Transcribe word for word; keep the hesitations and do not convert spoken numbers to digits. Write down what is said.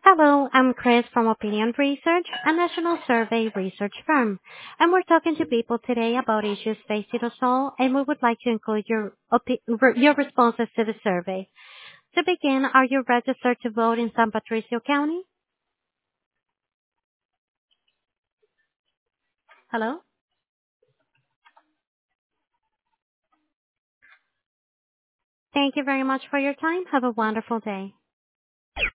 Hello, I'm Chris from Opinion Research, a national survey research firm, and we're talking to people today about issues facing us all, and we would like to include your opi- re- your responses to the survey. To begin, are you registered to vote in San Patricio County? Hello? Thank you very much for your time. Have a wonderful day.